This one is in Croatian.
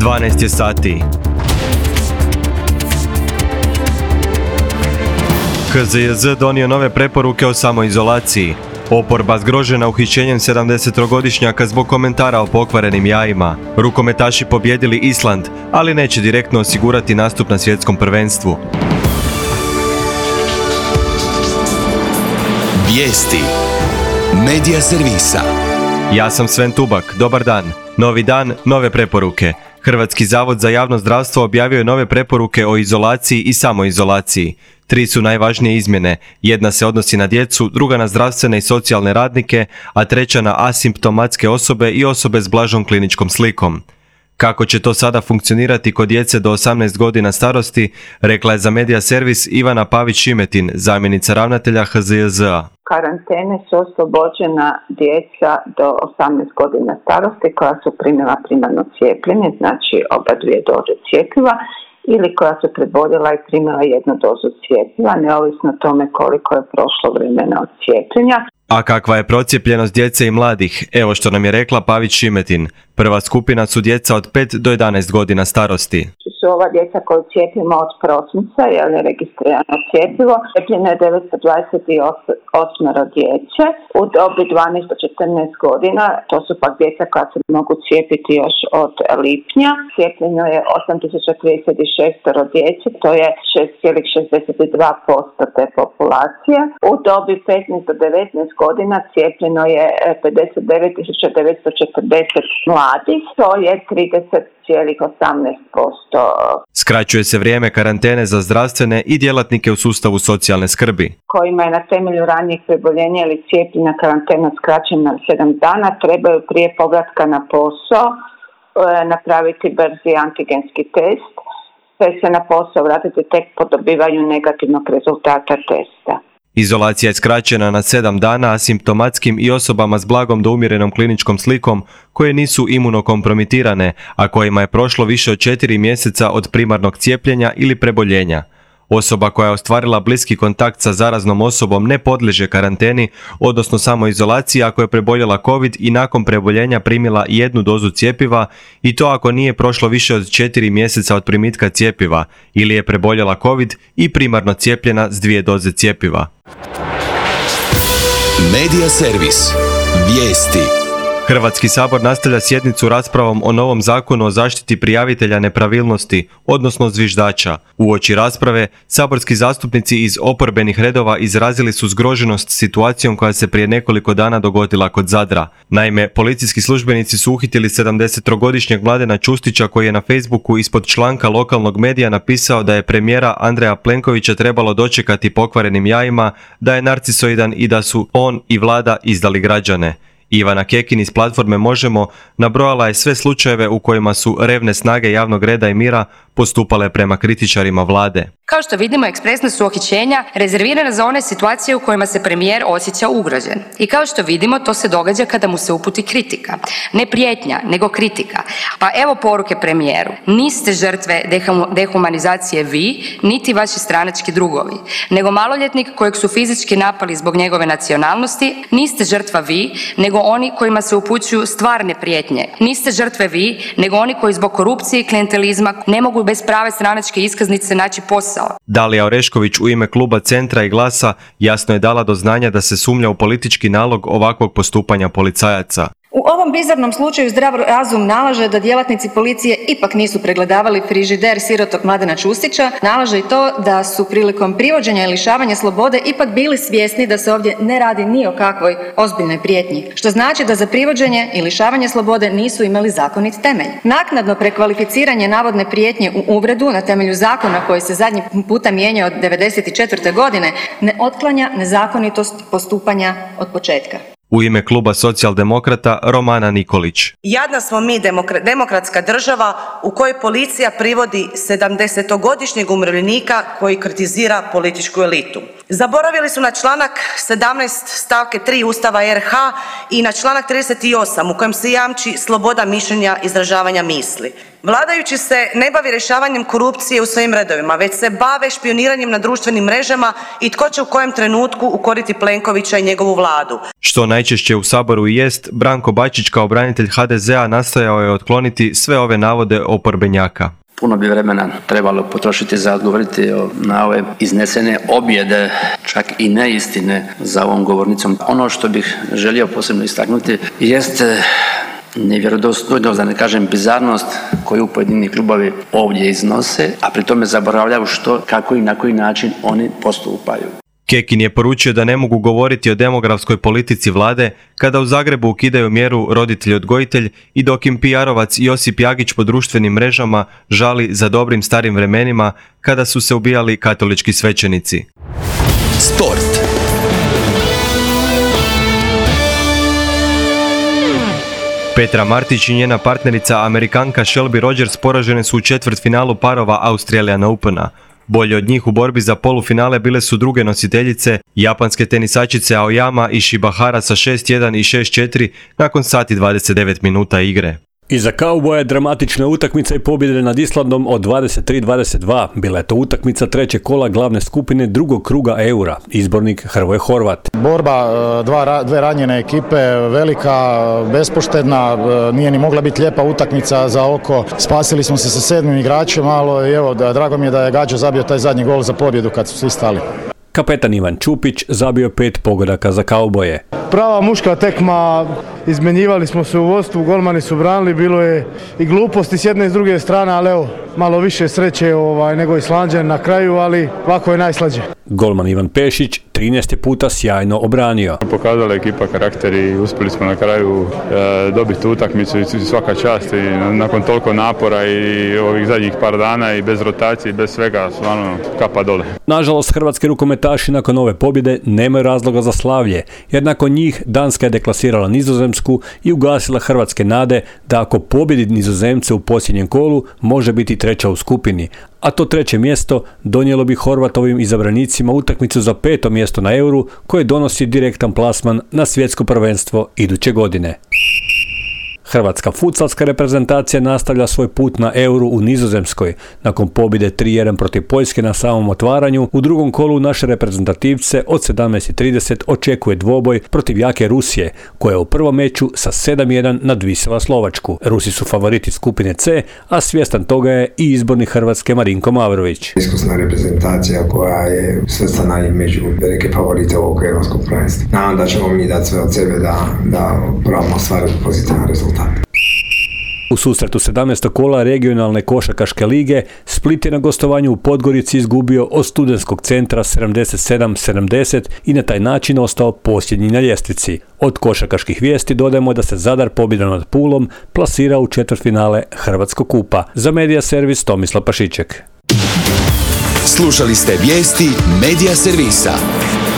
12 je sati. HZJZ donio nove preporuke o samoizolaciji. Oporba zgrožena uhićenjem 70-godišnjaka zbog komentara o pokvarenim jajima. Rukometaši pobjedili Island, ali neće direktno osigurati nastup na svjetskom prvenstvu. Vijesti Medija servisa. Ja sam Sven Tubak, dobar dan. Novi dan, nove preporuke. Hrvatski zavod za javno zdravstvo objavio je nove preporuke o izolaciji i samoizolaciji. 3 su najvažnije izmjene. Jedna se odnosi na djecu, druga na zdravstvene i socijalne radnike, a treća na asimptomatske osobe i osobe s blažom kliničkom slikom. Kako će to sada funkcionirati kod djece do 18 godina starosti, rekla je za Medija servis Ivana Pavić-Šimetin, zamjenica ravnatelja HZJZ-a. Karantene su oslobođena djeca do 18 godina starosti koja su primila primarno cijepljenje, znači oba dvije doze cjepiva, ili koja su preboljela i primila jednu dozu cjepiva, neovisno o tome koliko je prošlo vremena od cijepljenja. A kakva je procijepljenost djece i mladih? Evo što nam je rekla Pavić-Šimetin. Prva skupina su djeca od 5 do 11 godina starosti. Su ova djeca koju cijepimo od prosinca, jer je registrirano cjepivo. Cijepljeno je 928 djece u dobi 12 do 14 godina. To su pak djeca koja se mogu cijepiti još od lipnja. Cijepljeno je 8036 djece, to je 6,62% te populacije. U dobi 15 do 19 godina cijepljeno je 59.940 mladih, to je 30,18%. Skraćuje se vrijeme karantene za zdravstvene i djelatnike u sustavu socijalne skrbi. Kojima je na temelju ranijeg preboljenja ili cijepljenja karantena skraćena na 7 dana, trebaju prije povratka na posao napraviti brzi antigenski test, te se na posao vratiti tek po dobivanju negativnog rezultata testa. Izolacija je skraćena na 7 dana asimptomatskim i osobama s blagom do umjerenom kliničkom slikom koje nisu imunokompromitirane, a kojima je prošlo više od 4 mjeseca od primarnog cijepljenja ili preboljenja. Osoba koja je ostvarila bliski kontakt sa zaraznom osobom ne podliježe karanteni, odnosno samoizolaciji ako je preboljela COVID i nakon preboljenja primila jednu dozu cjepiva, i to ako nije prošlo više od 4 mjeseca od primitka cjepiva ili je preboljela COVID i primarno cijepljena s 2 doze cjepiva. Medija servis. Vijesti. Hrvatski sabor nastavlja sjednicu raspravom o novom zakonu o zaštiti prijavitelja nepravilnosti, odnosno zviždača. Uoči rasprave, saborski zastupnici iz oporbenih redova izrazili su zgroženost situacijom koja se prije nekoliko dana dogodila kod Zadra. Naime, policijski službenici su uhitili 70-godišnjeg Mladena Čustića koji je na Facebooku ispod članka lokalnog medija napisao da je premijera Andreja Plenkovića trebalo dočekati pokvarenim jajima, da je narcisoidan i da su on i vlada izdali građane. Ivana Kekin iz platforme Možemo nabrojala je sve slučajeve u kojima su revne snage javnog reda i mira postupale prema kritičarima vlade. Kao što vidimo, ekspresna su uhićenja rezervirana za one situacije u kojima se premijer osjeća ugrožen. I kao što vidimo, to se događa kada mu se uputi kritika. Ne prijetnja, nego kritika. Pa evo poruke premijeru. Niste žrtve dehumanizacije vi, niti vaši stranački drugovi, nego maloljetnik kojeg su fizički napali zbog njegove nacionalnosti. Niste žrtva vi, nego oni kojima se upućuju stvarne prijetnje. Niste žrtve vi, nego oni koji zbog korupcije i klijentelizma ne mogu bez prave stranačke iskaznice naći posao. Dalija Orešković u ime kluba Centra i Glasa jasno je dala do znanja da se sumnja u politički nalog ovakvog postupanja policajaca. U ovom bizarnom slučaju zdrav razum nalaže da djelatnici policije ipak nisu pregledavali frižider sirotog Mladena Čustića, nalaže i to da su prilikom privođenja i lišavanja slobode ipak bili svjesni da se ovdje ne radi ni o kakvoj ozbiljnoj prijetnji, što znači da za privođenje i lišavanje slobode nisu imali zakonit temelj. Naknadno prekvalificiranje navodne prijetnje u uvredu na temelju zakona koji se zadnji puta mijenjao od 1994. godine ne otklanja nezakonitost postupanja od početka. U ime kluba Socijaldemokrata Romana Nikolić. Jadna smo mi demokratska država u kojoj policija privodi 70-godišnjeg umirovljenika koji kritizira političku elitu. Zaboravili su na članak 17 stavke 3 Ustava RH i na članak 38 u kojem se jamči sloboda mišljenja izražavanja misli. Vladajući se ne bavi rješavanjem korupcije u svojim redovima, već se bave špioniranjem na društvenim mrežama i tko će u kojem trenutku ukoriti Plenkovića i njegovu vladu. Što najčešće u Saboru i jest, Branko Bačić kao branitelj HDZ-a nastojao je otkloniti sve ove navode oporbenjaka. Puno bi vremena trebalo potrošiti za odgovoriti na ove iznesene objede, čak i neistine za ovom govornicom. Ono što bih želio posebno istaknuti jest nevjerodostojnost, da ne kažem bizarnost koju pojedini klubovi ovdje iznose, a pri tome zaboravljaju što, kako i na koji način oni postupaju. Kekin je poručio da ne mogu govoriti o demografskoj politici vlade kada u Zagrebu ukidaju mjeru roditelj-odgojitelj i dok im PR-ovac Josip Jagić po društvenim mrežama žali za dobrim starim vremenima kada su se ubijali katolički svećenici. Sport. Petra Martić i njena partnerica Amerikanka Shelby Rogers poražene su u četvrtfinalu parova Australian Opena. Bolje od njih u borbi za polufinale bile su druge nositeljice, japanske tenisačice Aoyama i Shibahara sa 6-1 i 6-4 nakon sati 29 minuta igre. Iza kauboja dramatične utakmice i pobjede nad Islandom od 23-22. Bila je to utakmica trećeg kola glavne skupine drugog kruga Eura. Izbornik Hrvoje Horvat. Borba dve ranjene ekipe, velika, bespoštedna, nije ni mogla biti lijepa utakmica za oko. Spasili smo se sa 7. igračem, ali evo, drago mi je da je Gađo zabio taj zadnji gol za pobjedu kad su svi stali. Kapetan Ivan Čupić zabio 5 pogodaka za kauboje. Prava muška tekma, izmenjivali smo se u vodstvu, golmani su branili, bilo je i gluposti s jedne i s druge strane, ali evo, malo više sreće nego Islanđan na kraju, ali ovako je najslađe. Golman Ivan Pešić 13. puta sjajno obranio. Pokazala je ekipa karakter i uspjeli smo na kraju dobiti utakmicu i svaka čast i nakon toliko napora i ovih zadnjih par dana i bez rotacije i bez svega, stvarno kapa dole. Nažalost, hrvatski rukometaši nakon ove pobjede nemaju razloga za slavlje, jer nakon njih Danska je deklasirala Nizozemsku i ugasila hrvatske nade da ako pobjedi Nizozemce u posljednjem kolu može biti treća u skupini, a to treće mjesto donijelo bi Horvatovim izabranicima utakmicu za 5. mjesto na Euru koje donosi direktan plasman na svjetsko prvenstvo iduće godine. Hrvatska futsalska reprezentacija nastavlja svoj put na Euru u Nizozemskoj. Nakon pobjede 3-1 protiv Poljske na samom otvaranju, u drugom kolu naše reprezentativce od 17:30 očekuje dvoboj protiv jake Rusije, koja u prvom meču sa 7-1 nadvisila Slovačku. Rusi su favoriti skupine C, a svjestan toga je i izbornik Hrvatske Marinko Mavrović. Iskusna reprezentacija koja je svrstana i među velike favorite ovog europskog prvenstva. Nadam da ćemo mi dati sve od sebe da probamo ostvariti pozitivan rezultat. U susretu 17. kola regionalne košarkaške lige Split je na gostovanju u Podgorici izgubio od Studentskog centra 77-70 i na taj način ostao posljednji na ljestvici. Od košarkaških vijesti dodajemo da se Zadar pobjedom nad Pulom plasira u četvrtfinale Hrvatskog kupa. Za Medija Servis Tomislav Pašiček. Slušali ste vijesti Medija Servisa.